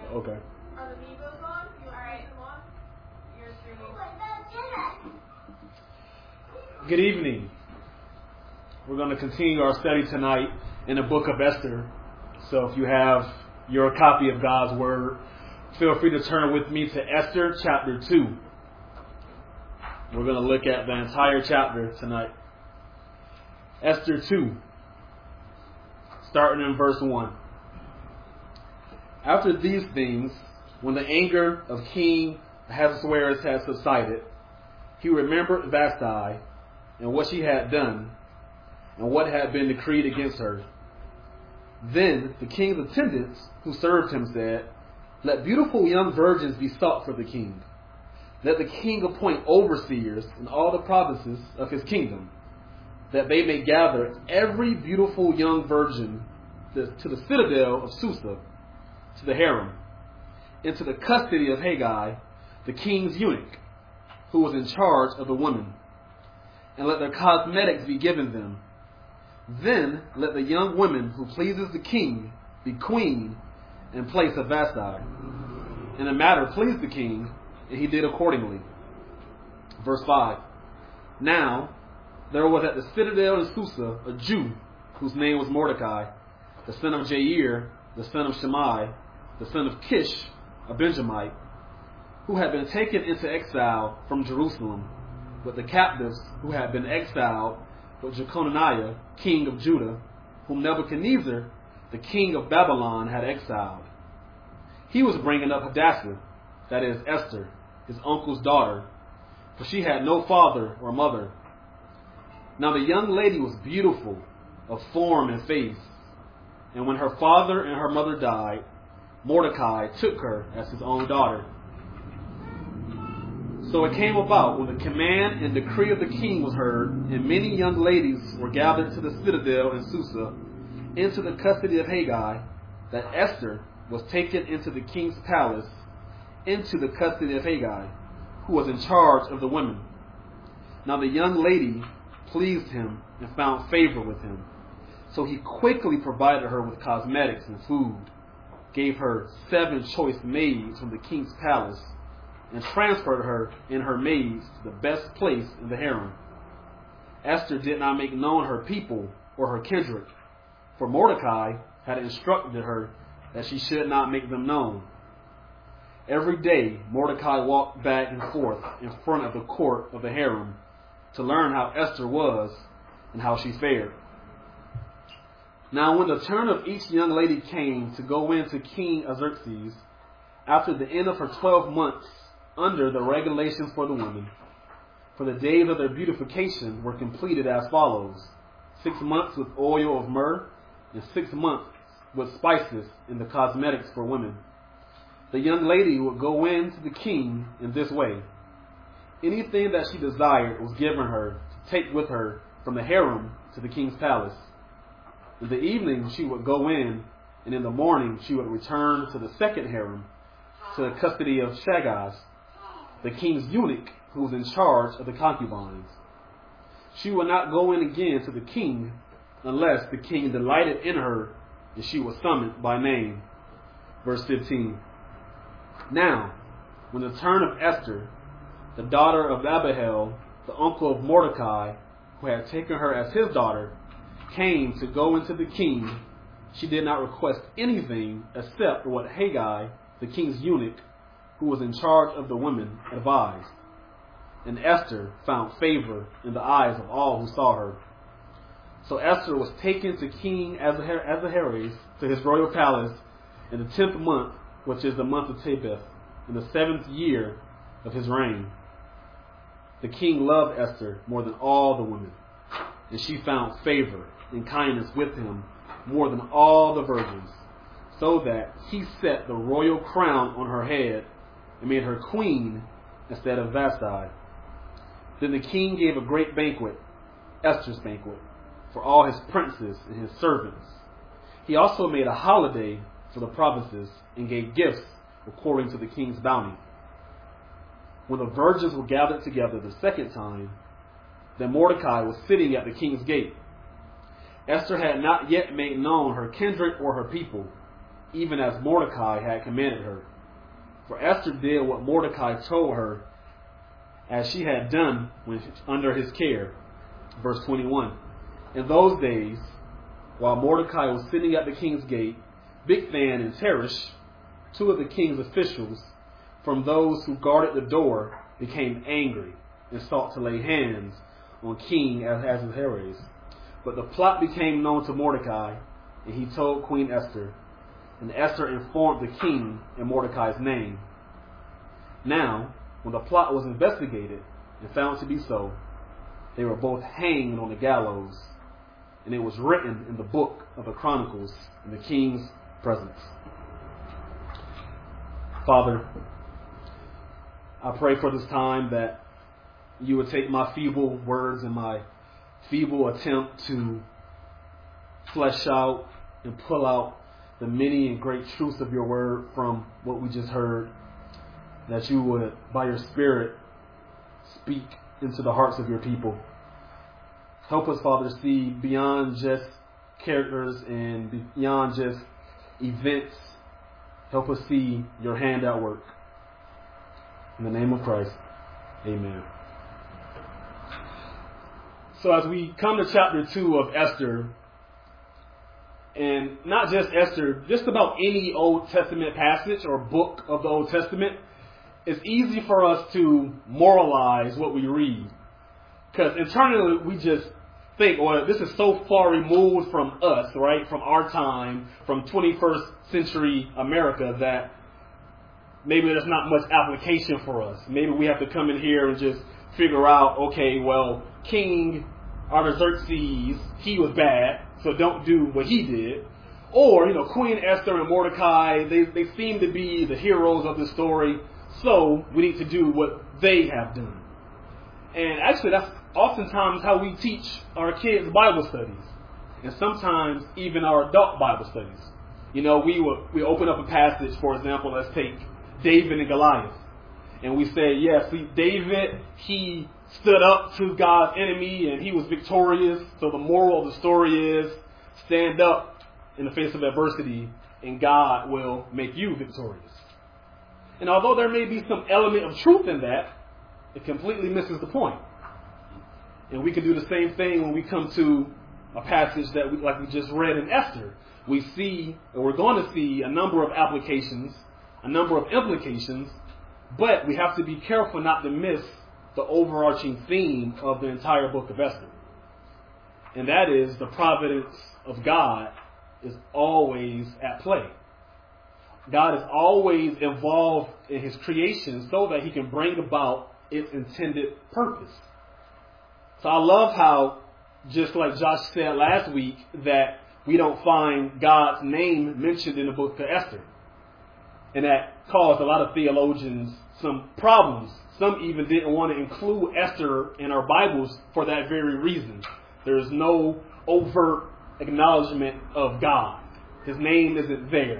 Okay. Are the Migos on? You want to them on? You're streaming. Good evening. We're going to continue our study tonight in the book of Esther. So if you have your copy of God's Word, feel free to turn with me to Esther chapter 2. We're going to look at the entire chapter tonight. Esther 2, starting in verse 1. After these things, when the anger of King Ahasuerus had subsided, he remembered Vashti and what she had done and what had been decreed against her. Then the king's attendants who served him said, "Let beautiful young virgins be sought for the king. Let the king appoint overseers in all the provinces of his kingdom, that they may gather every beautiful young virgin to the citadel of Susa, to the harem, into the custody of Haggai, the king's eunuch, who was in charge of the women, and let their cosmetics be given them. Then let the young woman who pleases the king be queen in place of Vashti." And the matter pleased the king, and he did accordingly. Verse 5. Now there was at the citadel in Susa a Jew whose name was Mordecai, the son of Jair, the son of Shimei, the son of Kish, a Benjamite, who had been taken into exile from Jerusalem with the captives who had been exiled with Jeconiah, king of Judah, whom Nebuchadnezzar, the king of Babylon, had exiled. He was bringing up Hadassah, that is Esther, his uncle's daughter, for she had no father or mother. Now the young lady was beautiful of form and face, and when her father and her mother died, Mordecai took her as his own daughter. So it came about, when the command and decree of the king was heard, and many young ladies were gathered to the citadel in Susa, into the custody of Haggai, that Esther was taken into the king's palace, into the custody of Haggai, who was in charge of the women. Now the young lady pleased him and found favor with him. So he quickly provided her with cosmetics and food, gave her 7 choice maids from the king's palace, and transferred her and her maids to the best place in the harem. Esther did not make known her people or her kindred, for Mordecai had instructed her that she should not make them known. Every day Mordecai walked back and forth in front of the court of the harem to learn how Esther was and how she fared. Now when the turn of each young lady came to go in to King Xerxes, after the end of her 12 months under the regulations for the women, for the days of their beautification were completed as follows: 6 months with oil of myrrh, and 6 months with spices in the cosmetics for women. The young lady would go in to the king in this way. Anything that she desired was given her to take with her from the harem to the king's palace. In the evening she would go in, and in the morning she would return to the second harem, to the custody of Shaggaz, the king's eunuch, who was in charge of the concubines. She would not go in again to the king unless the king delighted in her, and she was summoned by name. Verse 15. Now, when the turn of Esther, the daughter of Abihail, the uncle of Mordecai, who had taken her as his daughter, came to go into the king, she did not request anything except what Haggai, the king's eunuch, who was in charge of the women, advised. And Esther found favor in the eyes of all who saw her. So Esther was taken to King Ahasuerus to his royal palace in the 10th month, which is the month of Tebeth, in the 7th year of his reign. The king loved Esther more than all the women, and she found favor and kindness with him more than all the virgins, so that he set the royal crown on her head and made her queen instead of Vashti. Then the king gave a great banquet, Esther's banquet, for all his princes and his servants. He also made a holiday for the provinces and gave gifts according to the king's bounty. When the virgins were gathered together the second time, then Mordecai was sitting at the king's gate. Esther had not yet made known her kindred or her people, even as Mordecai had commanded her. For Esther did what Mordecai told her, as she had done when under his care. Verse 21. In those days, while Mordecai was sitting at the king's gate, Bigthan and Teresh, two of the king's officials, from those who guarded the door, became angry and sought to lay hands on King Ahasuerus. But the plot became known to Mordecai, and he told Queen Esther, and Esther informed the king in Mordecai's name. Now, when the plot was investigated and found to be so, they were both hanged on the gallows, and it was written in the book of the Chronicles in the king's presence. Father, I pray for this time that you would take my feeble words and my feeble attempt to flesh out and pull out the many and great truths of your word from what we just heard, that you would, by your Spirit, speak into the hearts of your people. Help us, Father, to see beyond just characters and beyond just events. Help us see your hand at work. In the name of Christ, amen. So as we come to chapter 2 of Esther, and not just Esther, just about any Old Testament passage or book of the Old Testament, it's easy for us to moralize what we read. Because internally we just think, well, this is so far removed from us, right? From our time, from 21st century America, that maybe there's not much application for us. Maybe we have to come in here and just figure out, okay, well, King Artaxerxes, he was bad, so don't do what he did. Or, Queen Esther and Mordecai, they seem to be the heroes of the story, so we need to do what they have done. And actually, that's oftentimes how we teach our kids Bible studies, and sometimes even our adult Bible studies. We open up a passage, for example, let's take David and Goliath. And we say, yeah, see, David, he stood up to God's enemy and he was victorious. So the moral of the story is stand up in the face of adversity and God will make you victorious. And although there may be some element of truth in that, it completely misses the point. And we can do the same thing when we come to a passage that like we just read in Esther. We see, or we're going to see, a number of applications, a number of implications, but we have to be careful not to miss the overarching theme of the entire book of Esther. And that is the providence of God is always at play. God is always involved in his creation so that he can bring about its intended purpose. So I love how, just like Josh said last week, that we don't find God's name mentioned in the book of Esther. And that caused a lot of theologians some problems. Some even didn't want to include Esther in our Bibles for that very reason. There's no overt acknowledgement of God. His name isn't there.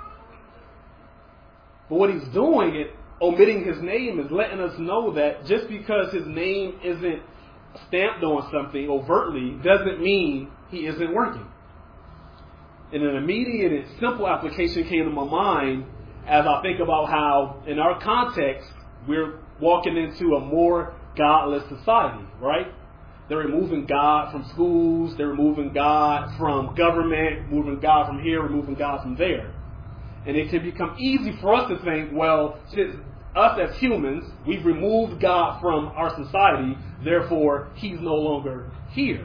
But what he's doing, omitting his name, is letting us know that just because his name isn't stamped on something overtly doesn't mean he isn't working. And an immediate and simple application came to my mind as I think about how, in our context, we're walking into a more godless society, right? They're removing God from schools, they're removing God from government, removing God from here, removing God from there. And it can become easy for us to think, well, since us as humans, we've removed God from our society, therefore he's no longer here.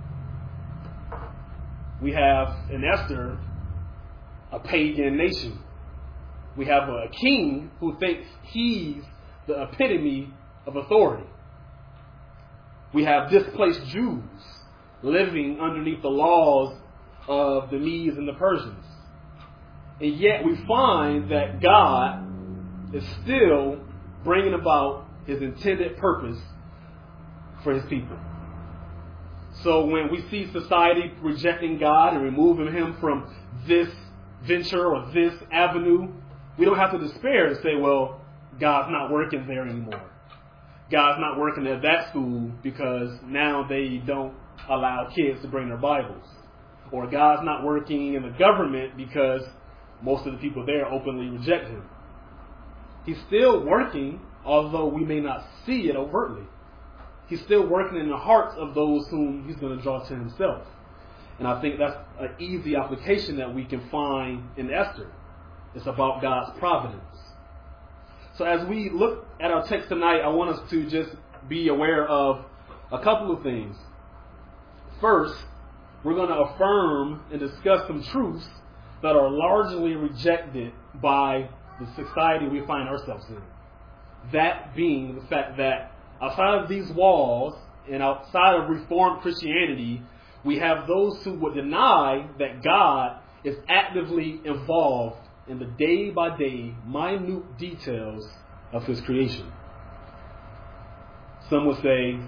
We have in Esther a pagan nation. We have a king who thinks he's the epitome of authority. We have displaced Jews living underneath the laws of the Medes and the Persians. And yet we find that God is still bringing about his intended purpose for his people. So when we see society rejecting God and removing him from this venture or this avenue, we don't have to despair and say, well, God's not working there anymore. God's not working at that school because now they don't allow kids to bring their Bibles. Or God's not working in the government because most of the people there openly reject him. He's still working, although we may not see it overtly. He's still working in the hearts of those whom he's going to draw to himself. And I think that's an easy application that we can find in Esther. It's about God's providence. So as we look at our text tonight, I want us to just be aware of a couple of things. First, we're going to affirm and discuss some truths that are largely rejected by the society we find ourselves in. That being the fact that outside of these walls and outside of Reformed Christianity, we have those who would deny that God is actively involved in the day-by-day, minute details of his creation. Some would say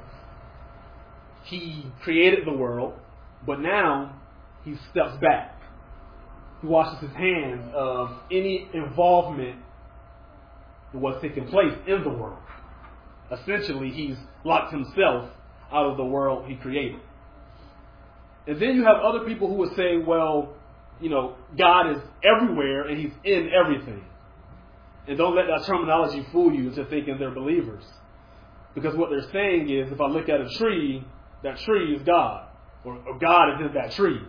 he created the world, but now he steps back. He washes his hands of any involvement in what's taking place in the world. Essentially, he's locked himself out of the world he created. And then you have other people who would say, well, God is everywhere and he's in everything. And don't let that terminology fool you into thinking they're believers. Because what they're saying is, if I look at a tree, that tree is God. Or God is in that tree.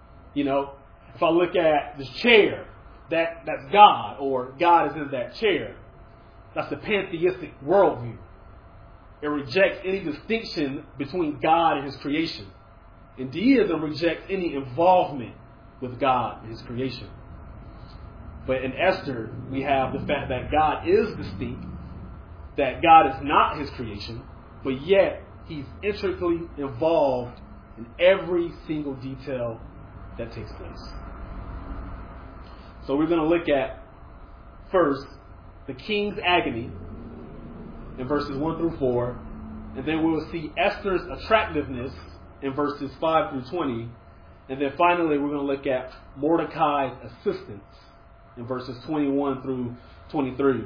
If I look at this chair, that's God. Or God is in that chair. That's the pantheistic worldview. It rejects any distinction between God and his creation. And deism rejects any involvement with God and his creation. But in Esther, we have the fact that God is distinct, that God is not his creation, but yet he's intricately involved in every single detail that takes place. So we're going to look at, first, the king's agony in verses 1 through 4, and then we will see Esther's attractiveness in verses 5 through 20, and then finally we're going to look at Mordecai's assistance in verses 21 through 23.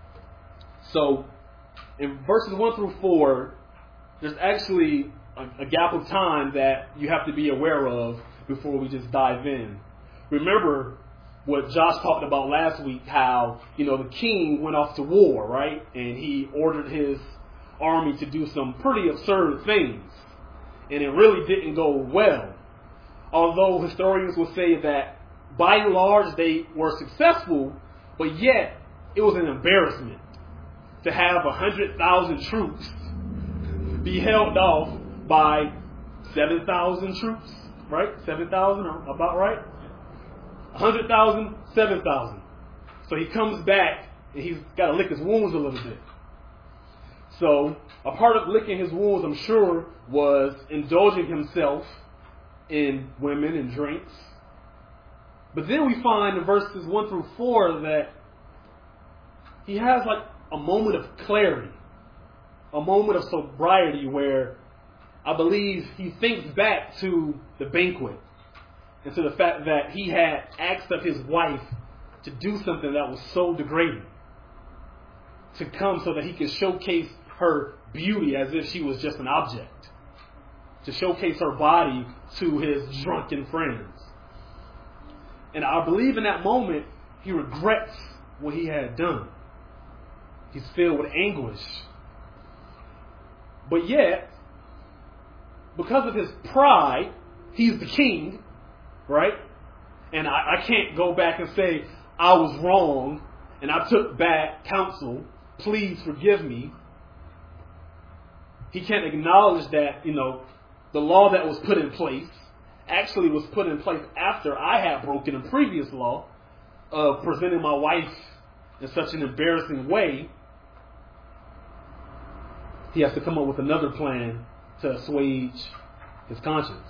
So in verses 1 through 4, there's actually a gap of time that you have to be aware of before we just dive in. Remember what Josh talked about last week, how, the king went off to war, right? And he ordered his army to do some pretty absurd things. And it really didn't go well. Although historians will say that by and large they were successful, but yet it was an embarrassment to have 100,000 troops be held off by 7,000 troops, right? 7,000, about right? 100,000, 7,000. So he comes back and he's got to lick his wounds a little bit. So a part of licking his wounds, I'm sure, was indulging himself in women and drinks. But then we find in verses 1 through 4 that he has like a moment of clarity, a moment of sobriety where I believe he thinks back to the banquet and to the fact that he had asked of his wife to do something that was so degrading, to come so that he could showcase her beauty as if she was just an object, to showcase her body to his drunken friends. And I believe in that moment he regrets what he had done. He's filled with anguish. But yet, because of his pride, he's the king, right? And I can't go back and say, I was wrong and I took bad counsel. Please forgive me. He can't acknowledge that, the law that was put in place actually was put in place after I had broken a previous law of presenting my wife in such an embarrassing way. He has to come up with another plan to assuage his conscience.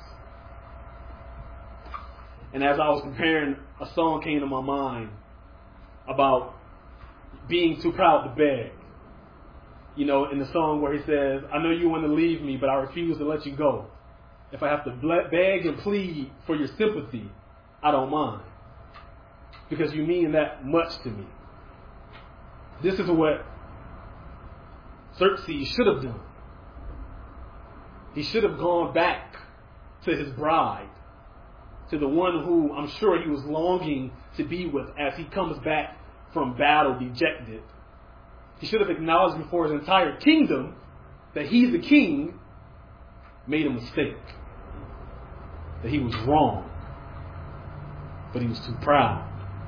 And as I was preparing, a song came to my mind about being too proud to beg. In the song where he says, I know you want to leave me, but I refuse to let you go. If I have to beg and plead for your sympathy, I don't mind. Because you mean that much to me. This is what Xerxes should have done. He should have gone back to his bride, to the one who I'm sure he was longing to be with as he comes back from battle dejected. He should have acknowledged before his entire kingdom that he's the king, made a mistake. That he was wrong. But he was too proud.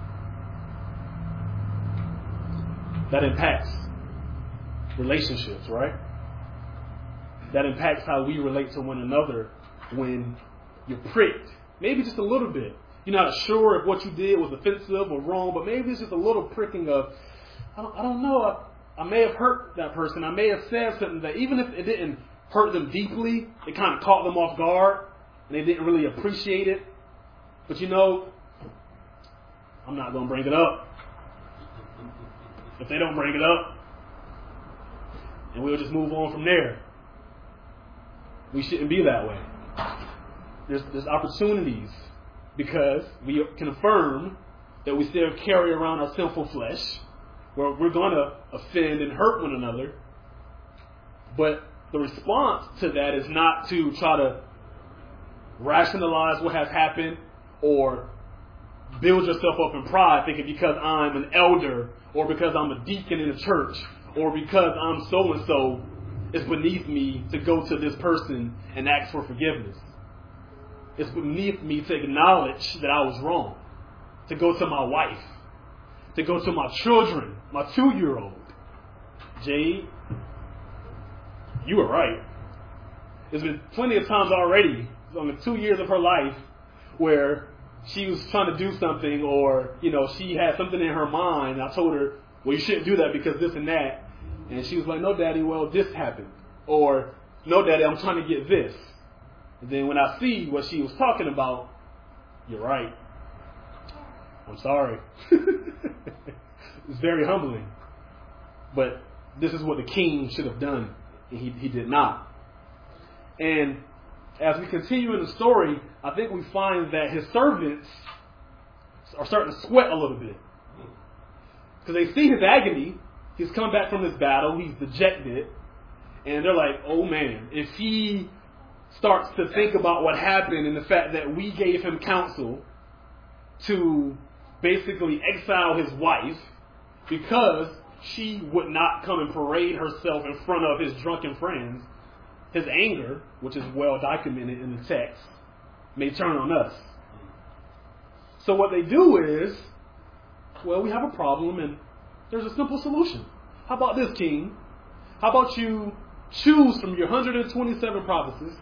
That impacts relationships, right? That impacts how we relate to one another when you're pricked. Maybe just a little bit. You're not sure if what you did was offensive or wrong, but maybe it's just a little pricking of, I don't know, I may have hurt that person. I may have said something that even if it didn't hurt them deeply, it kind of caught them off guard and they didn't really appreciate it. But you know, I'm not going to bring it up. If they don't bring it up, and we'll just move on from there. We shouldn't be that way. There's opportunities because we can affirm that we still carry around our sinful flesh, where we're going to offend and hurt one another. But the response to that is not to try to rationalize what has happened or build yourself up in pride, thinking because I'm an elder or because I'm a deacon in a church or because I'm so-and-so, it's beneath me to go to this person and ask for forgiveness. It's beneath me to acknowledge that I was wrong, to go to my wife, to go to my children, my 2-year-old. Jade, you were right. There's been plenty of times already, on the 2 years of her life, where she was trying to do something or, she had something in her mind. I told her, well, you shouldn't do that because this and that. And she was like, no, Daddy, well, this happened. Or, no, Daddy, I'm trying to get this. And then when I see what she was talking about, you're right. I'm sorry. It's very humbling. But this is what the king should have done, and he did not. And as we continue in the story, I think we find that his servants are starting to sweat a little bit. Because they see his agony. He's come back from this battle. He's dejected. And they're like, oh man, if he starts to think about what happened and the fact that we gave him counsel to basically exile his wife because she would not come and parade herself in front of his drunken friends, his anger, which is well documented in the text, may turn on us. So what they do is, well, we have a problem and there's a simple solution. How about this, king? How about you choose from your 127 provinces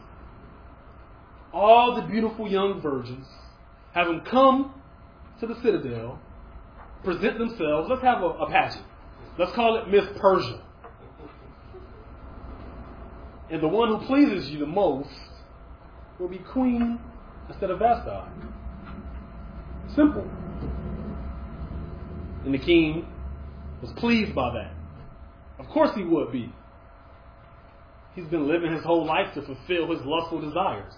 all the beautiful young virgins, have them come to the citadel, present themselves. Let's have a pageant. Let's call it Miss Persia. And the one who pleases you the most will be queen instead of Vashti. Simple. And the king was pleased by that. Of course he would be. He's been living his whole life to fulfill his lustful desires.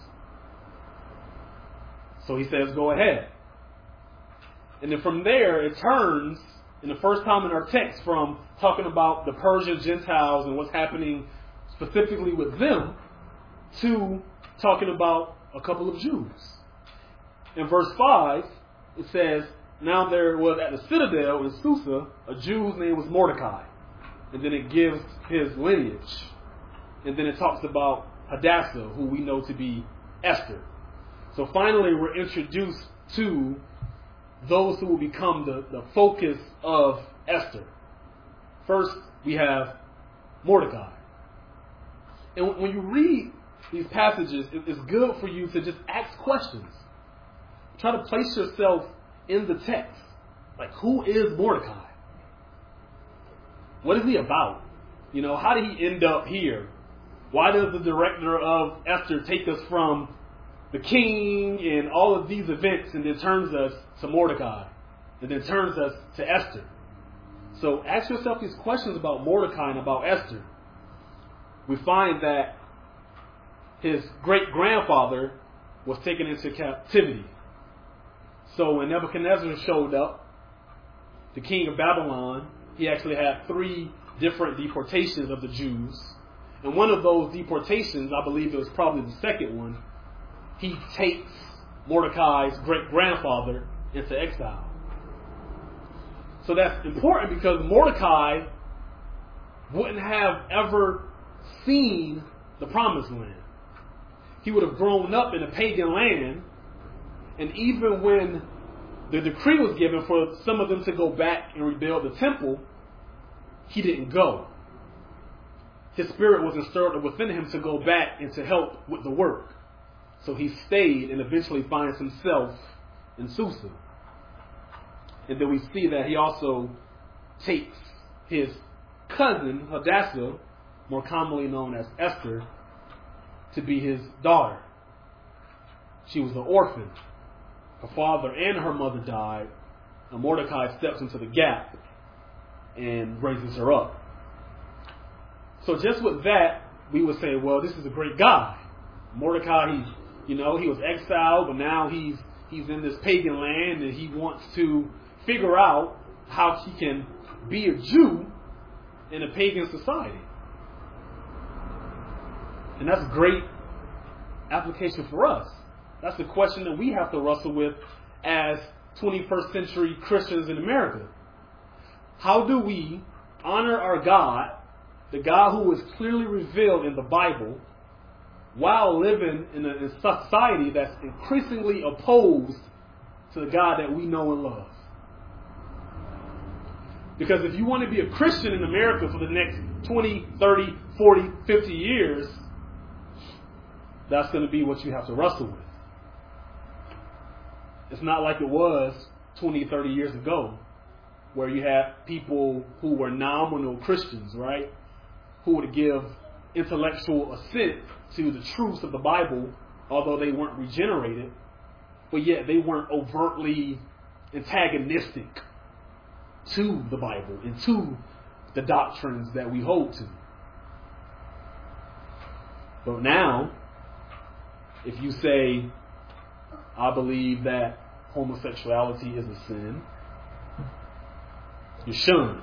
So he says, go ahead. And then from there, it turns, in the first time in our text, from talking about the Persian Gentiles and what's happening specifically with them, to talking about a couple of Jews. In verse 5, it says, now there was at the citadel in Susa a Jew whose name was Mordecai. And then it gives his lineage. And then it talks about Hadassah, who we know to be Esther. So finally we're introduced to those who will become the focus of Esther. First, we have Mordecai. And when you read these passages, it's good for you to just ask questions. Try to place yourself in the text. Like, who is Mordecai? What is he about? How did he end up here? Why does the director of Esther take us from the king and all of these events and then turns us to Mordecai and then turns us to Esther? So ask yourself these questions about Mordecai and about Esther. We find that his great-grandfather was taken into captivity. So when Nebuchadnezzar showed up, the king of Babylon, he actually had 3 different deportations of the Jews. And one of those deportations, I believe it was probably the second one, he takes Mordecai's great-grandfather into exile. So that's important because Mordecai wouldn't have ever seen the promised land. He would have grown up in a pagan land, and even when the decree was given for some of them to go back and rebuild the temple, he didn't go. His spirit was stirred within him to go back and to help with the work. So he stayed and eventually finds himself in Susa. And then we see that he also takes his cousin, Hadassah, more commonly known as Esther, to be his daughter. She was an orphan. Her father and her mother died, and Mordecai steps into the gap and raises her up. So just with that, we would say, well, this is a great guy. Mordecai, he was exiled, but now he's in this pagan land, and he wants to figure out how he can be a Jew in a pagan society. And that's a great application for us. That's the question that we have to wrestle with as 21st century Christians in America. How do we honor our God, the God who is clearly revealed in the Bible, while living in a society that's increasingly opposed to the God that we know and love? Because if you want to be a Christian in America for the next 20, 30, 40, 50 years, that's going to be what you have to wrestle with. It's not like it was 20, 30 years ago, where you had people who were nominal Christians, right? Who would give intellectual assent to the truths of the Bible, although they weren't regenerated, but yet they weren't overtly antagonistic to the Bible and to the doctrines that we hold to. But now, if you say, I believe that homosexuality is a sin, you're shunned.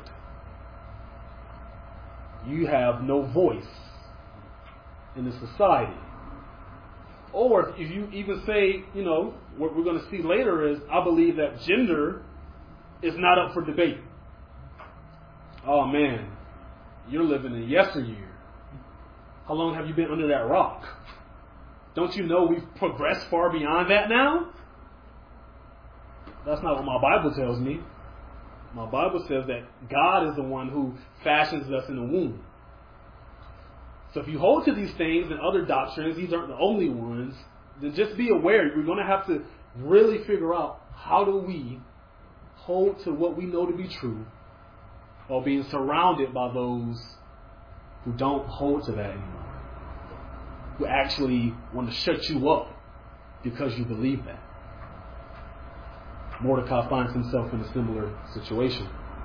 You have no voice in the society. Or if you even say, what we're going to see later is, I believe that gender is not up for debate. Oh man, you're living in yesteryear. How long have you been under that rock? Don't you know we've progressed far beyond that now? That's not what my Bible tells me. My Bible says that God is the one who fashions us in the womb. So if you hold to these things and other doctrines, these aren't the only ones, then just be aware you're going to have to really figure out, how do we hold to what we know to be true while being surrounded by those who don't hold to that anymore, who actually want to shut you up because you believe that. Mordecai finds himself in a similar situation.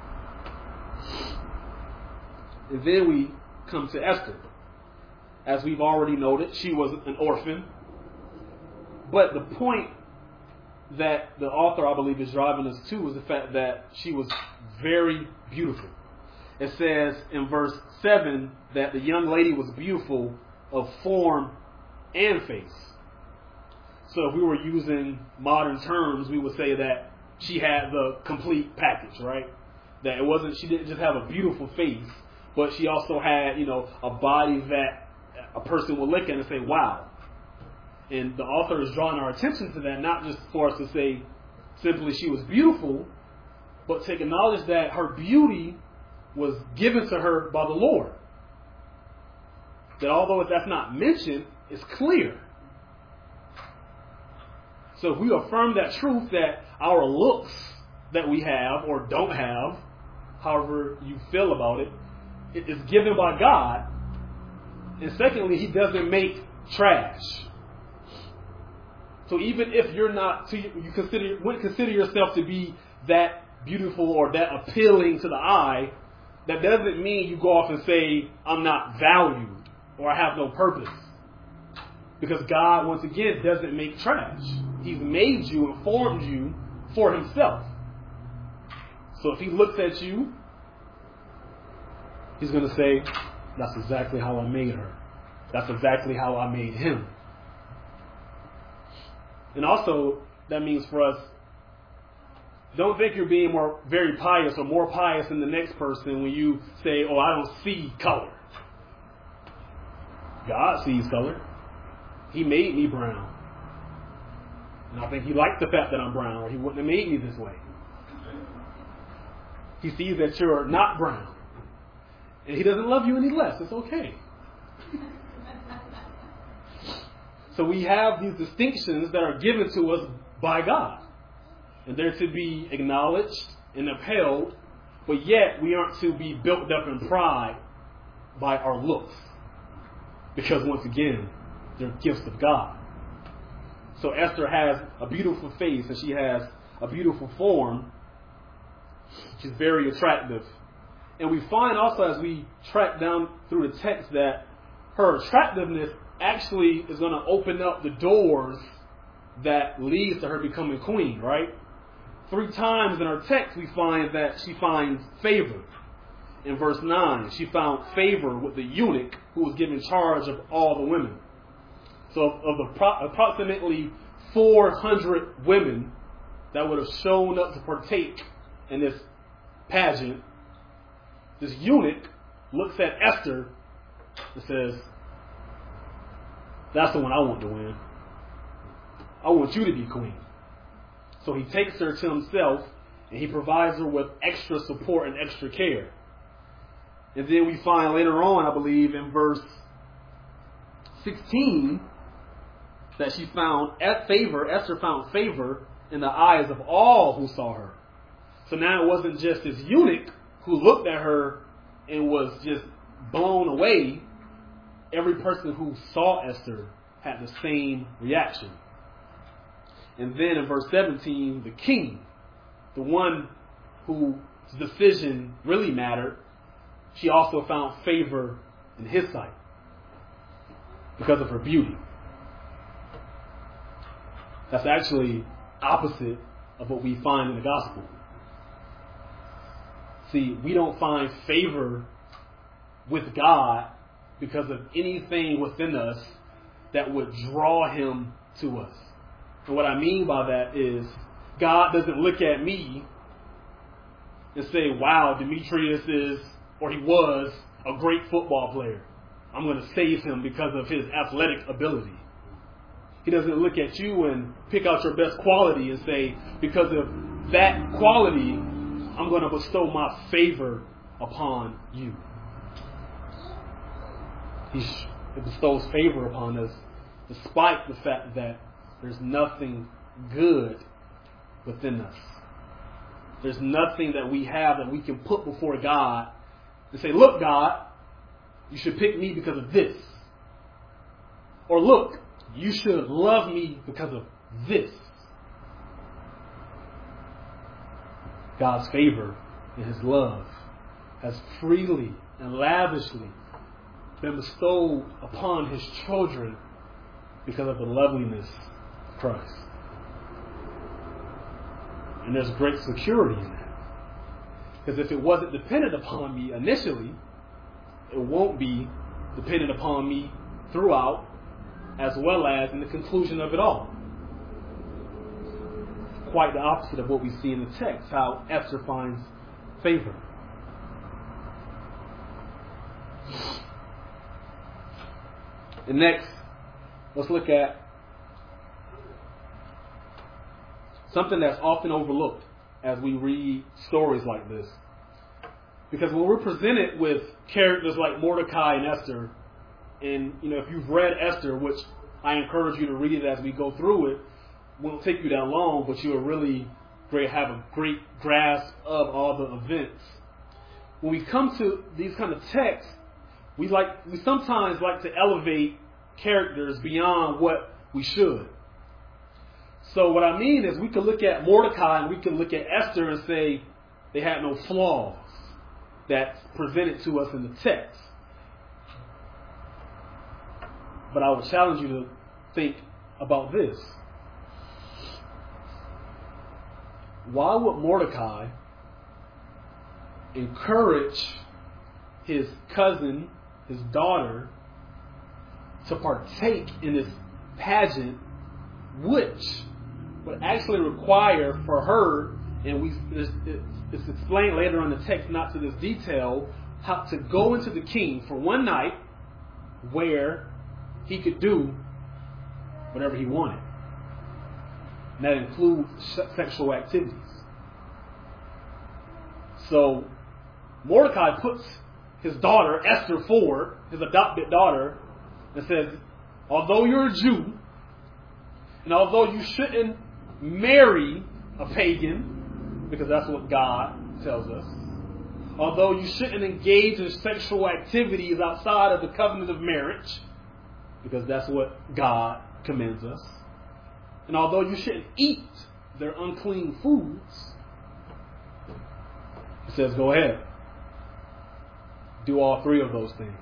And then we come to Esther. As we've already noted, she was an orphan. But the point that the author, I believe, is driving us to is the fact that she was very beautiful. It says in verse 7 that the young lady was beautiful of form and face. So if we were using modern terms, we would say that she had the complete package, right? That she didn't just have a beautiful face, but she also had, a body that a person would look at and say, wow. And the author is drawing our attention to that, not just for us to say simply she was beautiful, but to acknowledge that her beauty was given to her by the Lord. That although that's not mentioned, it's clear. So if we affirm that truth, that our looks that we have or don't have, however you feel about it, it is given by God. And secondly, He doesn't make trash. So even if you're not, wouldn't consider yourself to be that beautiful or that appealing to the eye, that doesn't mean you go off and say, I'm not valued or I have no purpose. Because God, once again, doesn't make trash. He's made you and formed you for Himself. So if He looks at you, He's going to say, that's exactly how I made her. That's exactly how I made him. And also, that means for us, don't think you're being very pious or more pious than the next person when you say, oh, I don't see color. God sees color. He made me brown. And I think He liked the fact that I'm brown, or He wouldn't have made me this way. He sees that you're not brown. And He doesn't love you any less. It's okay. So we have these distinctions that are given to us by God. And they're to be acknowledged and upheld, but yet we aren't to be built up in pride by our looks. Because once again, they're gifts of God. So Esther has a beautiful face and she has a beautiful form. She's very attractive. And we find also as we track down through the text that her attractiveness actually is going to open up the doors that leads to her becoming queen, right? 3 times in our text we find that she finds favor. In verse 9, she found favor with the eunuch who was given charge of all the women. So of the approximately 400 women that would have shown up to partake in this pageant, this eunuch looks at Esther and says, that's the one I want to win. I want you to be queen. So he takes her to himself and he provides her with extra support and extra care. And then we find later on, I believe, in verse 16, that she found favor, Esther found favor in the eyes of all who saw her. So now it wasn't just this eunuch who looked at her and was just blown away. Every person who saw Esther had the same reaction. And then in verse 17, the king, the one whose decision really mattered, she also found favor in his sight because of her beauty. That's actually opposite of what we find in the gospel. See, we don't find favor with God because of anything within us that would draw Him to us. And what I mean by that is God doesn't look at me and say, wow, Demetrius is, or he was, a great football player. I'm going to save him because of his athletic ability. He doesn't look at you and pick out your best quality and say, because of that quality, I'm going to bestow my favor upon you. He bestows favor upon us despite the fact that there's nothing good within us. There's nothing that we have that we can put before God and say, look, God, you should pick me because of this. Or look, you should love me because of this. God's favor and His love has freely and lavishly been bestowed upon His children because of the loveliness of Christ. And there's great security in that. Because if it wasn't dependent upon me initially, it won't be dependent upon me throughout, as well as in the conclusion of it all. Quite the opposite of what we see in the text, how Esther finds favor. And next, let's look at something that's often overlooked as we read stories like this. Because when we're presented with characters like Mordecai and Esther, and if you've read Esther, which I encourage you to read it as we go through it, won't take you that long, but you'll really have a great grasp of all the events. When we come to these kind of texts, we sometimes like to elevate characters beyond what we should. So what I mean is we can look at Mordecai and we can look at Esther and say they had no flaws that's presented to us in the text. But I would challenge you to think about this. Why would Mordecai encourage his cousin, his daughter, to partake in this pageant which would actually require for her, and it's explained later on in the text, not to this detail, how to go into the king for one night where he could do whatever he wanted. And that includes sexual activities. So Mordecai puts his daughter, Esther, forward, his adopted daughter, and says, although you're a Jew, and although you shouldn't marry a pagan, because that's what God tells us, although you shouldn't engage in sexual activities outside of the covenant of marriage, because that's what God commands us, and although you shouldn't eat their unclean foods, he says, go ahead. Do all three of those things.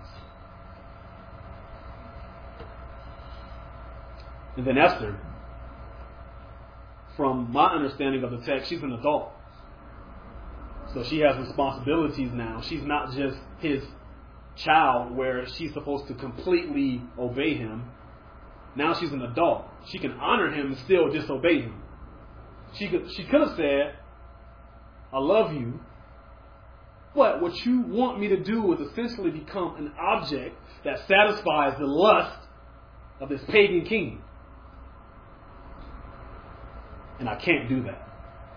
And then Esther, from my understanding of the text, she's an adult. So she has responsibilities now. She's not just his child where she's supposed to completely obey him. Now she's an adult. She can honor him and still disobey him. She could have said, I love you, but what you want me to do is essentially become an object that satisfies the lust of this pagan king. And I can't do that.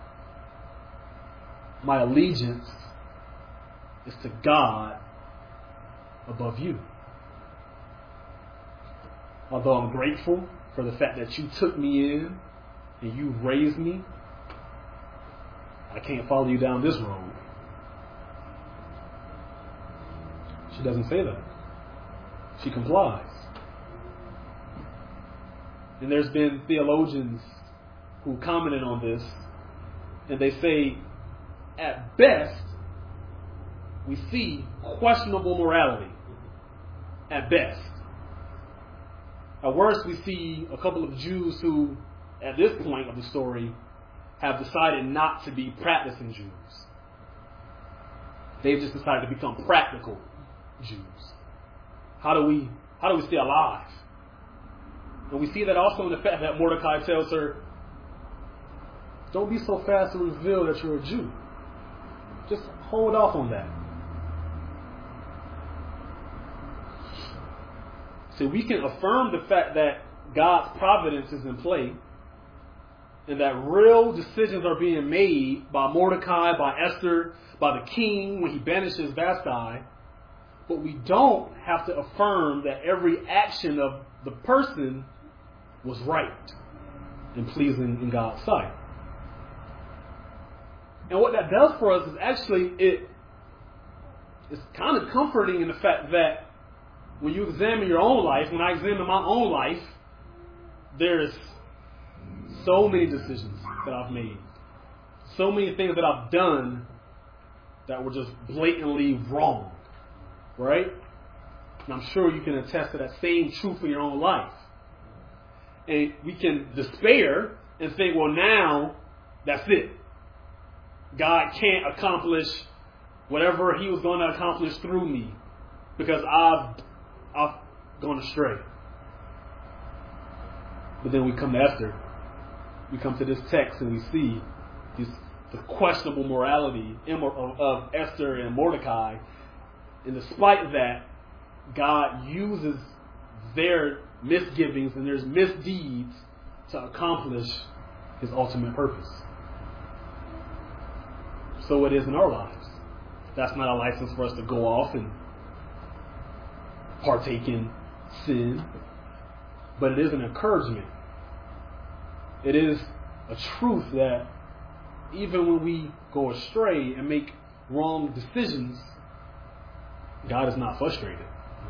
My allegiance is to God above you. Although I'm grateful for the fact that you took me in and you raised me, I can't follow you down this road. She doesn't say that. She complies. And there's been theologians who commented on this, and they say, at best, we see questionable morality. At best. At worst, we see a couple of Jews who, at this point of the story, have decided not to be practicing Jews. They've just decided to become practical Jews. How do we stay alive? And we see that also in the fact that Mordecai tells her, don't be so fast to reveal that you're a Jew. Just hold off on that. So we can affirm the fact that God's providence is in play and that real decisions are being made by Mordecai, by Esther, by the king when he banishes Vashti. But we don't have to affirm that every action of the person was right and pleasing in God's sight. And what that does for us is actually it's kind of comforting in the fact that when you examine your own life, when I examine my own life, there's so many decisions that I've made. So many things that I've done that were just blatantly wrong. Right? And I'm sure you can attest to that same truth in your own life. And we can despair and think, well, now that's it. God can't accomplish whatever he was going to accomplish through me because I've gone astray. But then we come to Esther. We come to this text and we see the questionable morality of Esther and Mordecai. And despite that, God uses their misgivings and their misdeeds to accomplish his ultimate purpose. So it is in our lives. That's not a license for us to go off and partake in sin, but it is an encouragement. It is a truth that even when we go astray and make wrong decisions, God is not frustrated.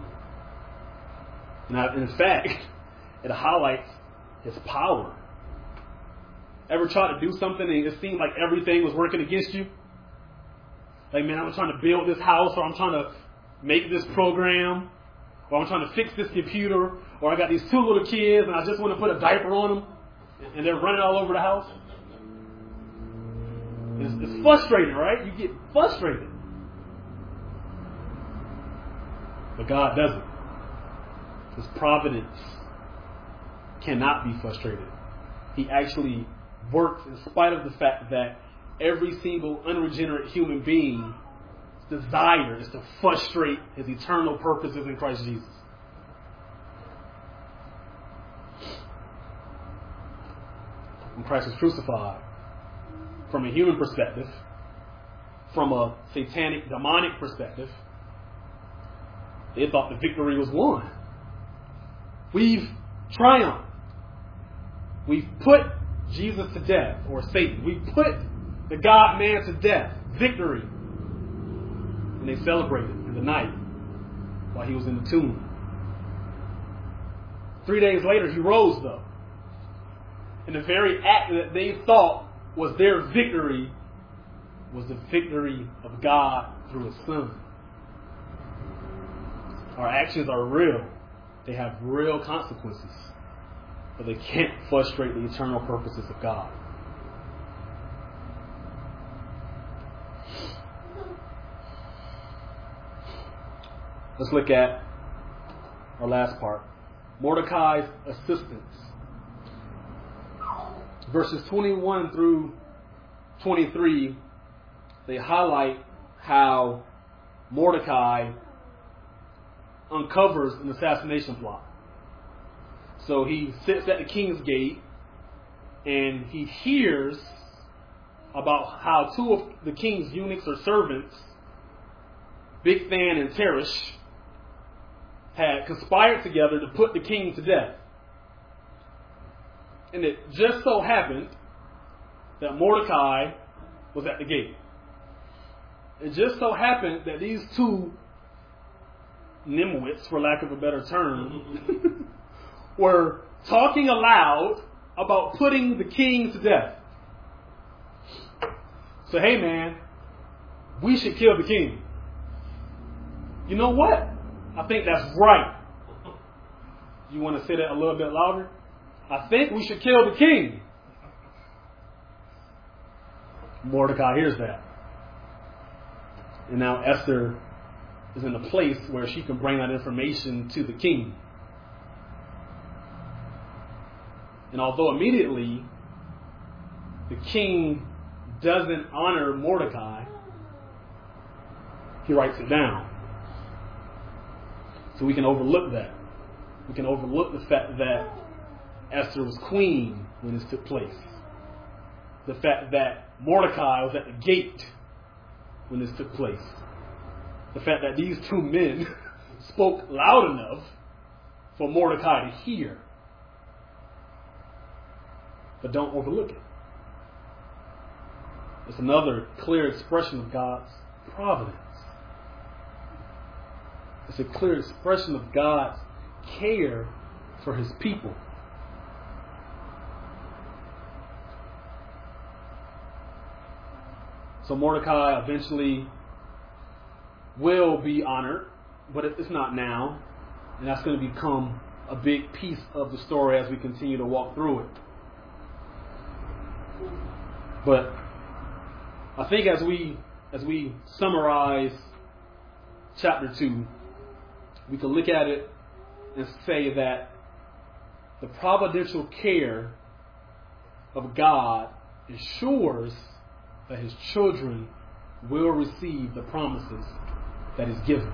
Now, in fact, it highlights his power. Ever try to do something and it seemed like everything was working against you? Like, man, I'm trying to build this house, or I'm trying to make this program, or I'm trying to fix this computer, or I got these two little kids and I just want to put a diaper on them and they're running all over the house. It's frustrating, right? You get frustrated. But God doesn't. His providence cannot be frustrated. He actually works in spite of the fact that every single unregenerate human being's desire is to frustrate his eternal purposes in Christ Jesus. When Christ was crucified, from a human perspective, from a satanic, demonic perspective, they thought the victory was won. We've triumphed. We've put Jesus to death, or Satan. We've put the God-man to death. Victory. And they celebrated in the night while he was in the tomb. 3 days later, he rose, though. And the very act that they thought was their victory was the victory of God through His Son. Our actions are real. They have real consequences. But they can't frustrate the eternal purposes of God. Let's look at our last part. Mordecai's assistance. Verses 21 through 23, they highlight how Mordecai uncovers an assassination plot. So he sits at the king's gate and he hears about how two of the king's eunuchs or servants, Bigthan and Teresh, had conspired together to put the king to death. And it just so happened that Mordecai was at the gate. It just so happened that these two nimwits, for lack of a better term, were talking aloud about putting the king to death. So, hey man, we should kill the king. You know what? I think that's right. You want to say that a little bit louder? I think we should kill the king. Mordecai hears that. And now Esther is in a place where she can bring that information to the king. And although immediately the king doesn't honor Mordecai, he writes it down. So we can overlook that. We can overlook the fact that Esther was queen when this took place. The fact that Mordecai was at the gate when this took place. The fact that these two men spoke loud enough for Mordecai to hear. But don't overlook it. It's another clear expression of God's providence. It's a clear expression of God's care for His people. So Mordecai eventually will be honored, but it's not now. And that's going to become a big piece of the story as we continue to walk through it. But I think as we summarize chapter 2, we can look at it and say that the providential care of God ensures that His children will receive the promises that He's given.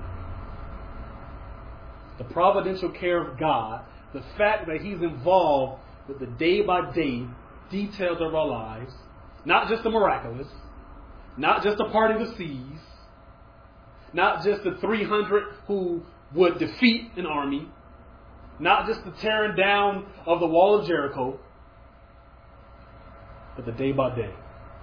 The providential care of God, the fact that He's involved with the day-by-day details of our lives, not just the miraculous, not just the parting of the seas, not just the 300 who would defeat an army, not just the tearing down of the wall of Jericho, but the day-by-day.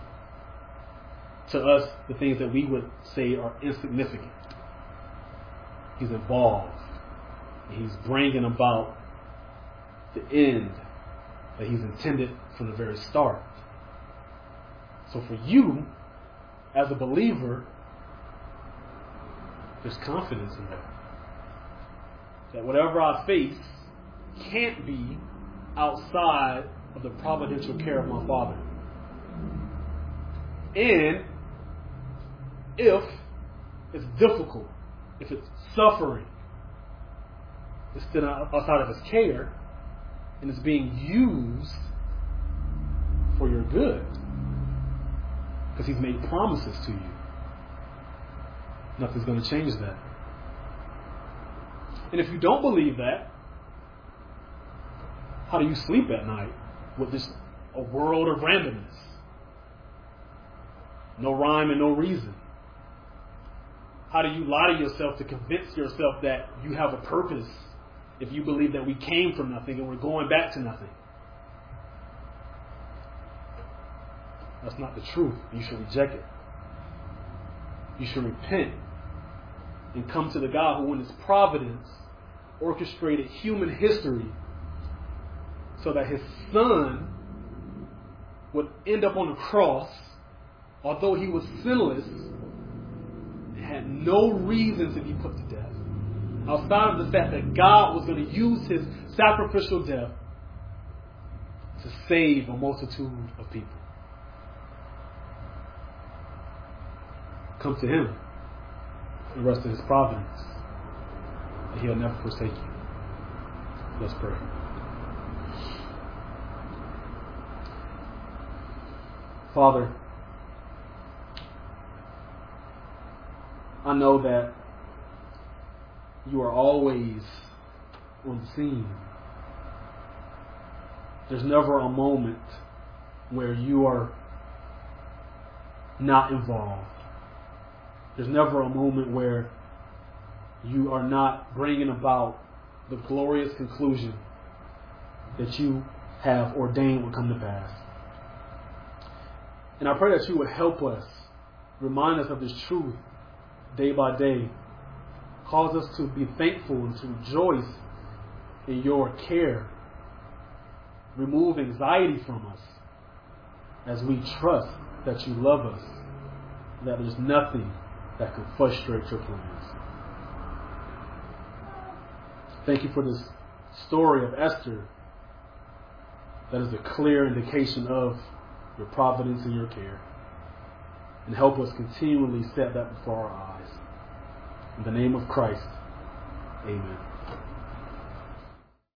To us, the things that we would say are insignificant. He's involved. And He's bringing about the end that He's intended from the very start. So for you, as a believer, there's confidence in that. That whatever I face can't be outside of the providential care of my Father. And if it's difficult, if it's suffering, it's still outside of His care, and it's being used for your good. Because He's made promises to you. Nothing's going to change that. And if you don't believe that, how do you sleep at night with this a world of randomness? No rhyme and no reason. How do you lie to yourself to convince yourself that you have a purpose if you believe that we came from nothing and we're going back to nothing? That's not the truth. You should reject it. You should repent and come to the God who in His providence orchestrated human history so that His Son would end up on the cross, although He was sinless, and had no reason to be put to death, outside of the fact that God was going to use His sacrificial death to save a multitude of people. Come to Him and rest in His providence, and He'll never forsake you. Let's pray. Father, I know that You are always on the scene. There's never a moment where You are not involved. There's never a moment where You are not bringing about the glorious conclusion that You have ordained will come to pass. And I pray that You would help us, remind us of this truth day by day. Cause us to be thankful and to rejoice in Your care. Remove anxiety from us as we trust that You love us, that there's nothing that can frustrate Your plans. Thank You for this story of Esther that is a clear indication of Your providence and Your care. And help us continually set that before our eyes. In the name of Christ, amen.